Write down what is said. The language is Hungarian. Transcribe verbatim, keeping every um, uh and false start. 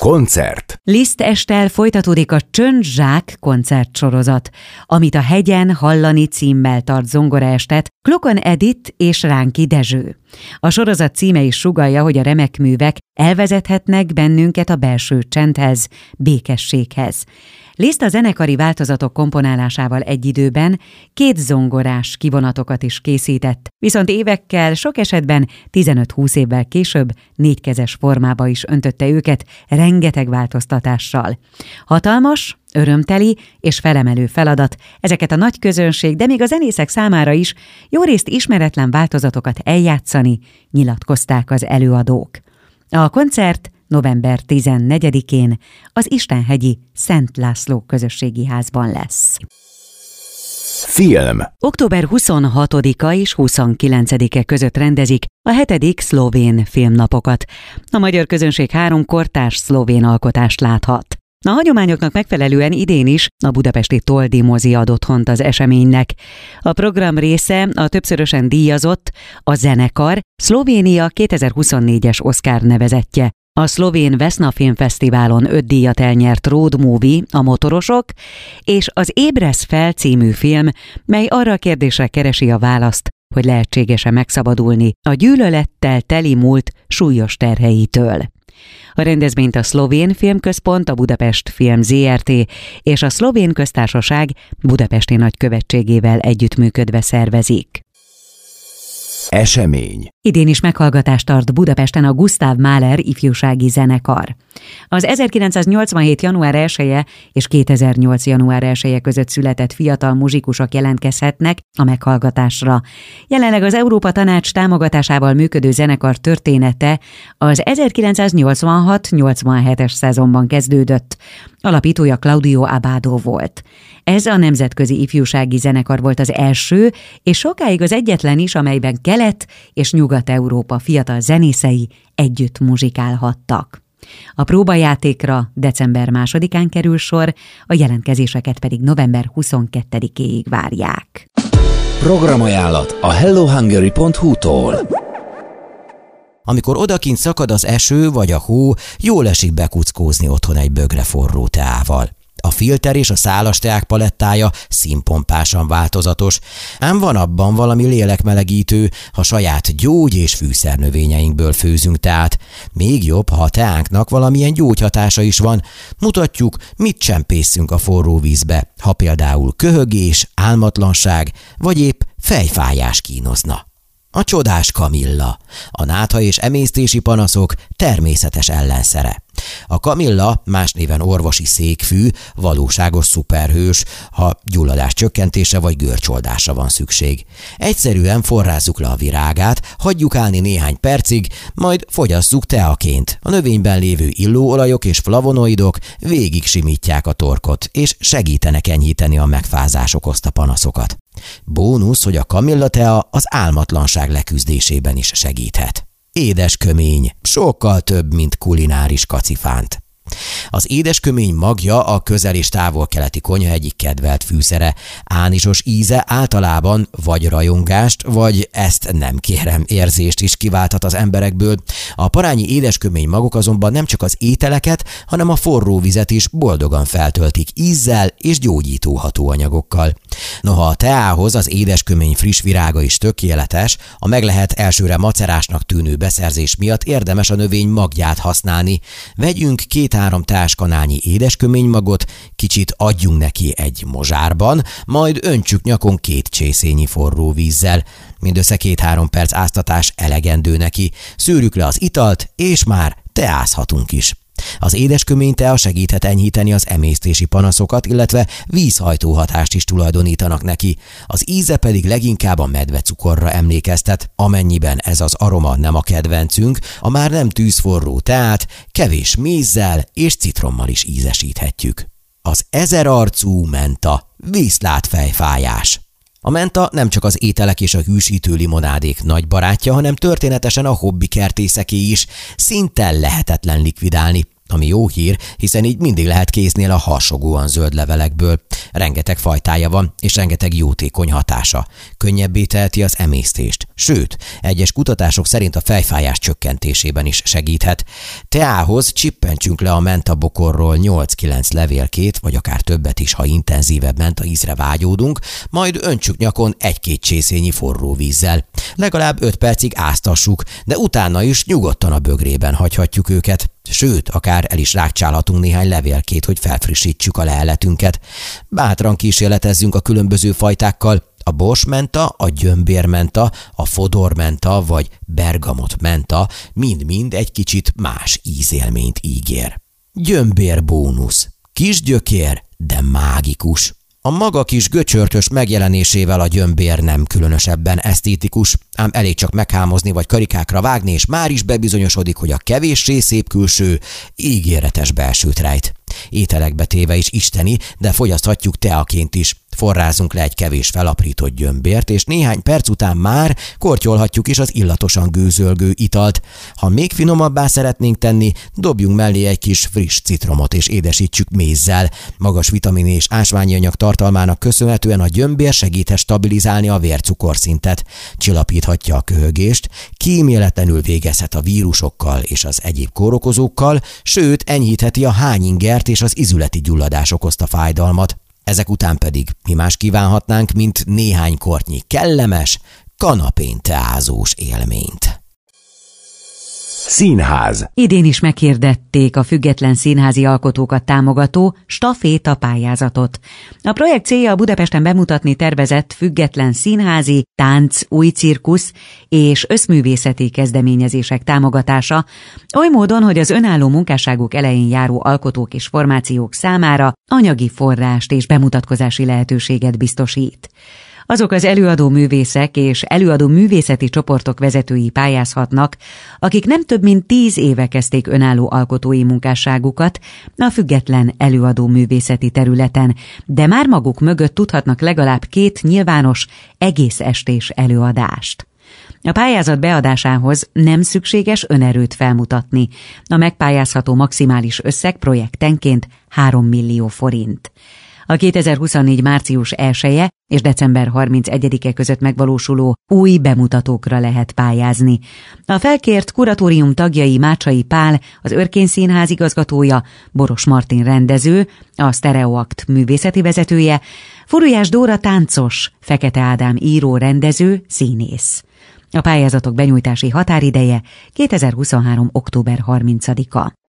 Koncert. Liszt esttel folytatódik a Csöndzsák koncertsorozat, amit a Hegyen hallani címmel tart zongoraestet Klokon Edith és Ránki Dezső. A sorozat címe is sugallja, hogy a remek művek elvezethetnek bennünket a belső csendhez, békességhez. Liszt a zenekari változatok komponálásával egy időben két zongorás kivonatokat is készített, viszont évekkel, sok esetben tizenöt-húsz évvel később négykezes formába is öntötte őket rengeteg változtatással. Hatalmas, örömteli és felemelő feladat ezeket a nagy közönség, de még a zenészek számára is jórészt ismeretlen változatokat eljátszani, nyilatkozták az előadók. A koncert november tizennegyedikén az Istenhegyi Szent László közösségi házban lesz. Film. október huszonhatodika és huszonkilencedike között rendezik a hetedik szlovén filmnapokat. A magyar közönség három kortárs szlovén alkotást láthat. A hagyományoknak megfelelően idén is a budapesti Toldi mozi ad otthont az eseménynek. A program része a többszörösen díjazott a zenekar Szlovénia kétezer-huszonnégyes Oscar nevezettje. A szlovén Vesna Filmfesztiválon öt díjat elnyert road movie, a motorosok, és az Ébresz fel című film, mely arra a kérdésre keresi a választ, hogy lehetséges-e megszabadulni a gyűlölettel teli múlt súlyos terheitől. A rendezvényt a Szlovén Filmközpont, a Budapest Film zé er té és a Szlovén Köztársaság budapesti nagykövetségével együttműködve szervezik. Esemény. Idén is meghallgatást tart Budapesten a Gustav Mahler ifjúsági zenekar. Az ezerkilencszáznyolcvanhét. január elseje és kétezer-nyolc. január elseje között született fiatal muzsikusok jelentkezhetnek a meghallgatásra. Jelenleg az Európa Tanács támogatásával működő zenekar története az ezerkilencszáznyolcvanhat nyolcvanhetes szezonban kezdődött. Alapítója Claudio Abbado volt. Ez a nemzetközi ifjúsági zenekar volt az első, és sokáig az egyetlen is, amelyben Kelet- és Nyugat-Európa fiatal zenészei együtt muzsikálhattak. A próbajátékra december másodikán kerül sor, a jelentkezéseket pedig november huszonkettedikéig várják. Programajánlat a hello hungary pont hu-tól. Amikor odakint szakad az eső vagy a hó, jól esik bekuckózni otthon egy bögre forró teával. A filter és a szálas teák palettája színpompásan változatos, ám van abban valami lélekmelegítő, ha saját gyógy- és fűszernövényeinkből főzünk teát. Még jobb, ha a teánknak valamilyen gyógyhatása is van. Mutatjuk, mit csempészünk a forró vízbe, ha például köhögés, álmatlanság vagy épp fejfájás kínozna. A csodás kamilla, a nátha és emésztési panaszok természetes ellenszere. A kamilla, más néven orvosi székfű, valóságos szuperhős, ha gyulladás csökkentése vagy görcsoldásra van szükség. Egyszerűen forrázzuk le a virágát, hagyjuk állni néhány percig, majd fogyasszuk teaként. A növényben lévő illóolajok és flavonoidok végig simítják a torkot, és segítenek enyhíteni a megfázás okozta panaszokat. Bónusz, hogy a kamilla tea az álmatlanság leküzdésében is segíthet. Édeskömény, sokkal több, mint kulináris kacifánt. Az édeskömény magja a közel- és távol-keleti konyha egyik kedvelt fűszere. Ánisos íze általában vagy rajongást, vagy ezt nem kérem érzést is kiválthat az emberekből. A parányi édeskömény magok azonban nem csak az ételeket, hanem a forró vizet is boldogan feltöltik ízzel és gyógyító hatóanyagokkal. Noha a teához az édeskömény friss virága is tökéletes, a meg lehet elsőre macerásnak tűnő beszerzés miatt érdemes a növény magját használni. Vegyünk két-három teáskanálnyi édesköménymagot, kicsit adjunk neki egy mozsárban, majd öntsük nyakon két csészényi forró vízzel. Mindössze két-három perc áztatás elegendő neki. Szűrjük le az italt, és már teázhatunk is. Az édeskömény tea segíthet enyhíteni az emésztési panaszokat, illetve vízhajtó hatást is tulajdonítanak neki. Az íze pedig leginkább a medvecukorra emlékeztet, amennyiben ez az aroma nem a kedvencünk, a már nem tűzforró teát kevés mézzel és citrommal is ízesíthetjük. Az ezerarcú menta, viszlát fejfájás. A menta nem csak az ételek és a hűsítő limonádék nagy barátja, hanem történetesen a hobbi kertészeké is. Szinte lehetetlen likvidálni. ami jó hír, hiszen így mindig lehet kéznél a harsogóan zöld levelekből. Rengeteg fajtája van, és rengeteg jótékony hatása. Könnyebbé teheti az emésztést. Sőt, egyes kutatások szerint a fejfájás csökkentésében is segíthet. Teához csippentsünk le a mentabokorról nyolc-kilenc levélkét, vagy akár többet is, ha intenzívebb menta ízre vágyódunk, majd öntsük nyakon egy-két csészényi forró vízzel. Legalább öt percig áztassuk, de utána is nyugodtan a bögrében hagyhatjuk őket. Sőt, akár el is rákcsálhatunk néhány levélkét, hogy felfrissítsük a leheletünket. Bátran kísérletezzünk a különböző fajtákkal. A borsmenta, a gyömbérmenta, a fodormenta vagy bergamotmenta mind-mind egy kicsit más ízélményt ígér. Gyömbér bónusz. Kis gyökér, de mágikus. A maga kis göcsörtös megjelenésével a gyömbér nem különösebben esztétikus, ám elég csak meghámozni vagy karikákra vágni, és már is bebizonyosodik, hogy a kevéssé szép külső ígéretes belsőt rejt. Ételekbe téve is isteni, de fogyaszthatjuk teaként is. Forrázzunk le egy kevés felaprított gyömbért, és néhány perc után már kortyolhatjuk is az illatosan gőzölgő italt. Ha még finomabbá szeretnénk tenni, dobjunk mellé egy kis friss citromot, és édesítsük mézzel. Magas vitamin és ásványi anyag tartalmának köszönhetően a gyömbér segíthet stabilizálni a vércukorszintet, csillapíthatja a köhögést, kíméletlenül végezhet a vírusokkal és az egyéb kórokozókkal, sőt, enyhítheti a hányingert és az izületi gyulladás okozta fájdalmat. Ezek után pedig mi más kívánhatnánk, mint néhány kortnyi kellemes, kanapén teázós élményt. Színház. Idén is meghirdették a független színházi alkotókat támogató staféta pályázatot. A projekt célja a Budapesten bemutatni tervezett független színházi, tánc, új cirkusz és összművészeti kezdeményezések támogatása, oly módon, hogy az önálló munkásságuk elején járó alkotók és formációk számára anyagi forrást és bemutatkozási lehetőséget biztosít. Azok az előadó művészek és előadó művészeti csoportok vezetői pályázhatnak, akik nem több mint tíz éve kezdték önálló alkotói munkásságukat a független előadó művészeti területen, de már maguk mögött tudhatnak legalább két nyilvános, egész estés előadást. A pályázat beadásához nem szükséges önerőt felmutatni. A megpályázható maximális összeg projektenként három millió forint. A kétezer-huszonnégy. március elseje és december harmincegyedike között megvalósuló új bemutatókra lehet pályázni. A felkért kuratórium tagjai Mácsai Pál, az Örkény Színház igazgatója, Boros Martin rendező, a Sztereoakt művészeti vezetője, Furujás Dóra táncos, Fekete Ádám író rendező, színész. A pályázatok benyújtási határideje kétezer-huszonhárom. október harmincadika.